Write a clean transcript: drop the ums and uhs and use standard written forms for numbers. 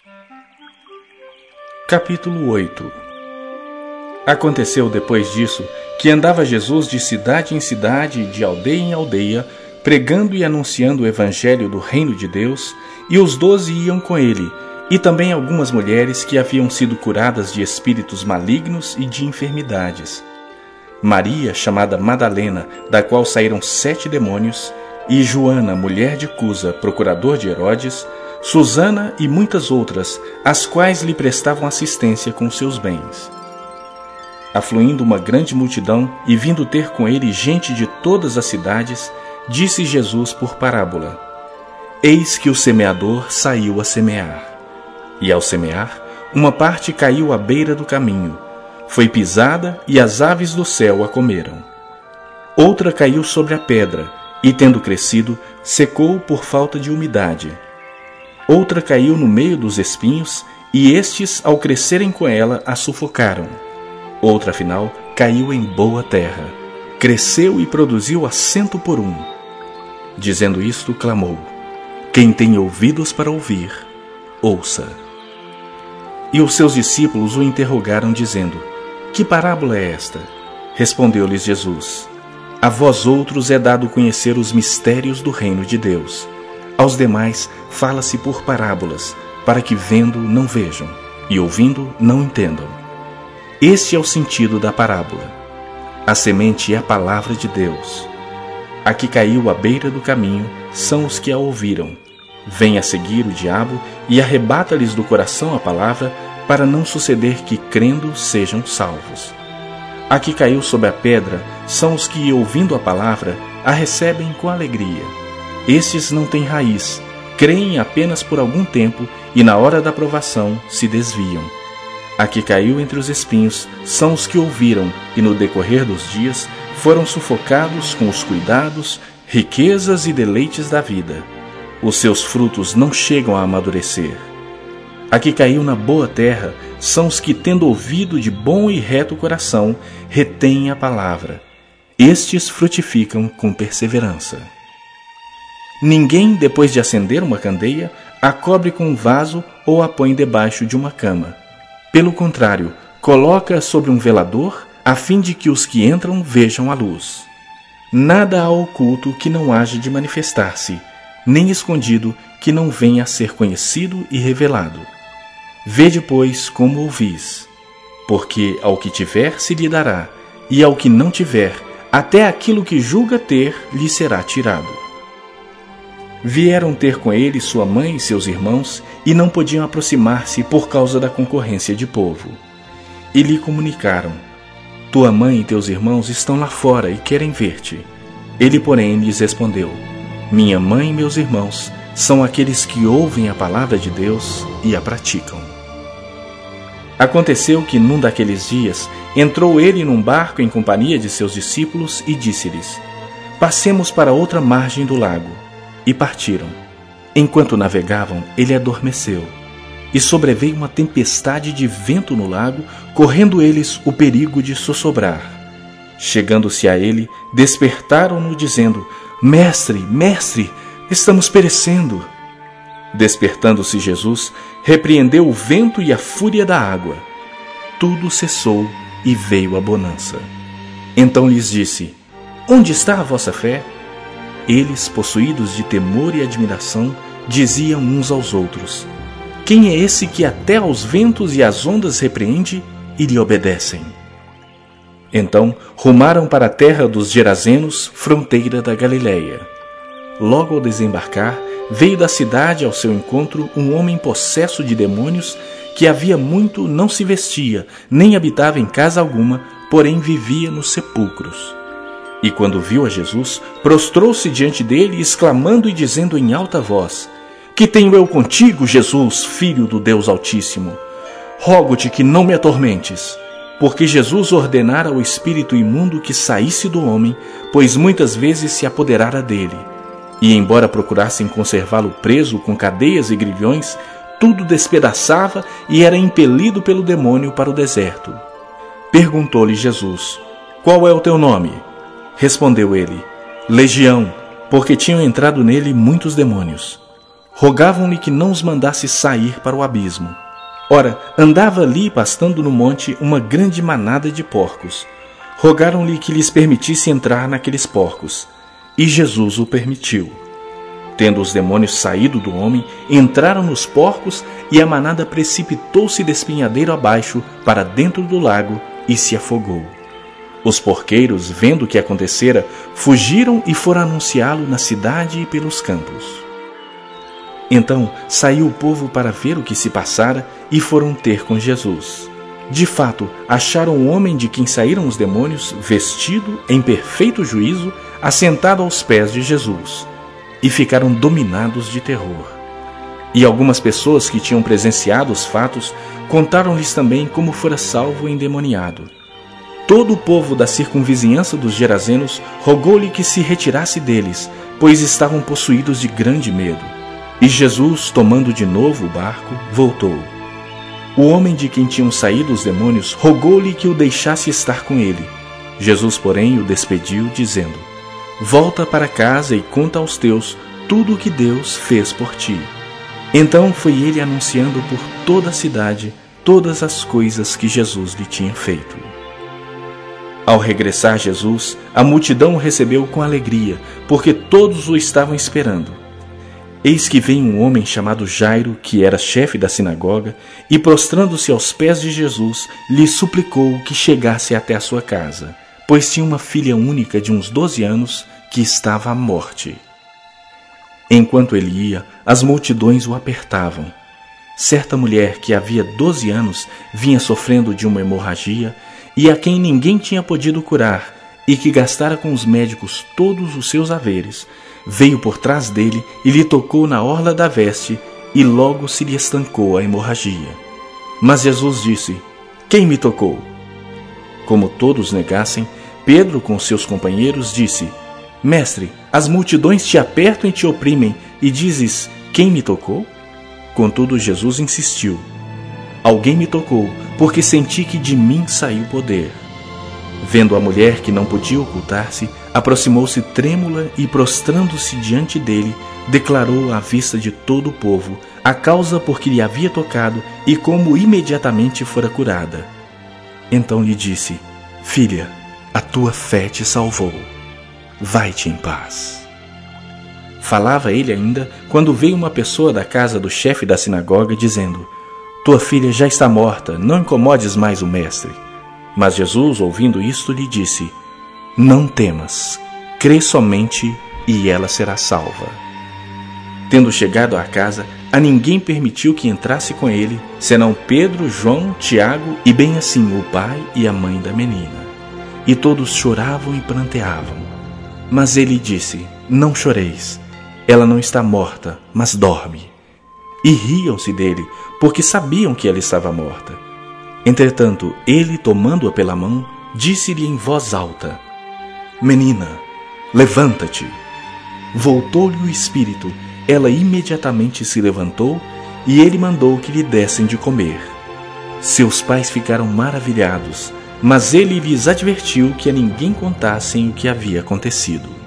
Capítulo 8. Aconteceu depois disso que andava Jesus de cidade em cidade e de aldeia em aldeia, pregando e anunciando o evangelho do reino de Deus, e os 12 iam com ele, e também algumas mulheres que haviam sido curadas de espíritos malignos e de enfermidades. Maria, chamada Madalena, da qual saíram 7 demônios, e Joana, mulher de Cusa, procurador de Herodes, Susana e muitas outras, as quais lhe prestavam assistência com seus bens. Afluindo uma grande multidão e vindo ter com ele gente de todas as cidades, disse Jesus por parábola: Eis que o semeador saiu a semear. E ao semear, uma parte caiu à beira do caminho, foi pisada e as aves do céu a comeram. Outra caiu sobre a pedra e, tendo crescido, secou por falta de umidade. Outra caiu no meio dos espinhos, e estes, ao crescerem com ela, a sufocaram. Outra, afinal, caiu em boa terra, cresceu e produziu 100 por 1. Dizendo isto, clamou: Quem tem ouvidos para ouvir, ouça. E os seus discípulos o interrogaram, dizendo: Que parábola é esta? Respondeu-lhes Jesus: A vós outros é dado conhecer os mistérios do reino de Deus. Aos demais fala-se por parábolas, para que vendo não vejam, e ouvindo não entendam. Este é o sentido da parábola. A semente é a palavra de Deus. A que caiu à beira do caminho são os que a ouviram. Vem a seguir o diabo e arrebata-lhes do coração a palavra, para não suceder que, crendo, sejam salvos. A que caiu sobre a pedra são os que, ouvindo a palavra, a recebem com alegria. Estes não têm raiz, creem apenas por algum tempo e, na hora da provação, se desviam. A que caiu entre os espinhos são os que ouviram e, no decorrer dos dias, foram sufocados com os cuidados, riquezas e deleites da vida. Os seus frutos não chegam a amadurecer. A que caiu na boa terra são os que, tendo ouvido de bom e reto coração, retêm a palavra. Estes frutificam com perseverança. Ninguém, depois de acender uma candeia, a cobre com um vaso ou a põe debaixo de uma cama. Pelo contrário, coloca sobre um velador, a fim de que os que entram vejam a luz. Nada há oculto que não haja de manifestar-se, nem escondido que não venha a ser conhecido e revelado. Vede, pois, como ouvis, porque ao que tiver se lhe dará, e ao que não tiver, até aquilo que julga ter lhe será tirado. Vieram ter com ele sua mãe e seus irmãos, e não podiam aproximar-se por causa da concorrência de povo. E lhe comunicaram: Tua mãe e teus irmãos estão lá fora e querem ver-te. Ele, porém, lhes respondeu: Minha mãe e meus irmãos são aqueles que ouvem a palavra de Deus e a praticam. Aconteceu que, num daqueles dias, entrou ele num barco em companhia de seus discípulos e disse-lhes: Passemos para outra margem do lago. E partiram. Enquanto navegavam, ele adormeceu. E sobreveio uma tempestade de vento no lago, correndo eles o perigo de sossobrar. Chegando-se a ele, despertaram-no, dizendo: Mestre, mestre, estamos perecendo. Despertando-se Jesus, repreendeu o vento e a fúria da água. Tudo cessou e veio a bonança. Então lhes disse: Onde está a vossa fé? Eles, possuídos de temor e admiração, diziam uns aos outros: Quem é esse que até aos ventos e às ondas repreende e lhe obedecem? Então rumaram para a terra dos Gerazenos, fronteira da Galileia. Logo ao desembarcar, veio da cidade ao seu encontro um homem possesso de demônios, que havia muito não se vestia, nem habitava em casa alguma, porém vivia nos sepulcros. E quando viu a Jesus, prostrou-se diante dele, exclamando e dizendo em alta voz: Que tenho eu contigo, Jesus, Filho do Deus Altíssimo? Rogo-te que não me atormentes. Porque Jesus ordenara ao espírito imundo que saísse do homem, pois muitas vezes se apoderara dele. E embora procurassem conservá-lo preso com cadeias e grilhões, tudo despedaçava e era impelido pelo demônio para o deserto. Perguntou-lhe Jesus: Qual é o teu nome? Respondeu ele: Legião, porque tinham entrado nele muitos demônios. rogavam-lhe que não os mandasse sair para o abismo. Ora, andava ali pastando no monte uma grande manada de porcos. Rogaram-lhe que lhes permitisse entrar naqueles porcos, e Jesus o permitiu. Tendo os demônios saído do homem, entraram nos porcos, e a manada precipitou-se despenhadeiro abaixo para dentro do lago e se afogou. Os porqueiros, vendo o que acontecera, fugiram e foram anunciá-lo na cidade e pelos campos. Então saiu o povo para ver o que se passara e foram ter com Jesus. De fato, acharam o homem de quem saíram os demônios, vestido, em perfeito juízo, assentado aos pés de Jesus, e ficaram dominados de terror. E algumas pessoas que tinham presenciado os fatos contaram-lhes também como fora salvo o endemoniado. Todo o povo da circunvizinhança dos Gerazenos rogou-lhe que se retirasse deles, pois estavam possuídos de grande medo. E Jesus, tomando de novo o barco, voltou. O homem de quem tinham saído os demônios rogou-lhe que o deixasse estar com ele. Jesus, porém, o despediu, dizendo: Volta para casa e conta aos teus tudo o que Deus fez por ti. Então foi ele anunciando por toda a cidade todas as coisas que Jesus lhe tinha feito. Ao regressar Jesus, a multidão o recebeu com alegria, porque todos o estavam esperando. Eis que vem um homem chamado Jairo, que era chefe da sinagoga, e prostrando-se aos pés de Jesus, lhe suplicou que chegasse até a sua casa, pois tinha uma filha única de uns 12 anos que estava à morte. Enquanto ele ia, as multidões o apertavam. Certa mulher que havia 12 anos vinha sofrendo de uma hemorragia e a quem ninguém tinha podido curar e que gastara com os médicos todos os seus haveres, veio por trás dele e lhe tocou na orla da veste e logo se lhe estancou a hemorragia. Mas Jesus disse: Quem me tocou? Como todos negassem, Pedro com seus companheiros disse: Mestre, as multidões te apertam e te oprimem e dizes: Quem me tocou? Contudo Jesus insistiu: Alguém me tocou, porque senti que de mim saiu poder. Vendo a mulher que não podia ocultar-se, aproximou-se trêmula e, prostrando-se diante dele, declarou à vista de todo o povo a causa por que lhe havia tocado e como imediatamente fora curada. Então lhe disse: Filha, a tua fé te salvou. Vai-te em paz. Falava ele ainda quando veio uma pessoa da casa do chefe da sinagoga dizendo: Tua filha já está morta, não incomodes mais o mestre. Mas Jesus, ouvindo isto, lhe disse: Não temas, crê somente e ela será salva. Tendo chegado à casa, a ninguém permitiu que entrasse com ele, senão Pedro, João, Tiago e bem assim o pai e a mãe da menina. E todos choravam e pranteavam. Mas ele disse: Não choreis, ela não está morta, mas dorme. E riam-se dele, porque sabiam que ela estava morta. Entretanto, ele, tomando-a pela mão, disse-lhe em voz alta: Menina, levanta-te. Voltou-lhe o espírito, ela imediatamente se levantou, e ele mandou que lhe dessem de comer. Seus pais ficaram maravilhados, mas ele lhes advertiu que a ninguém contassem o que havia acontecido.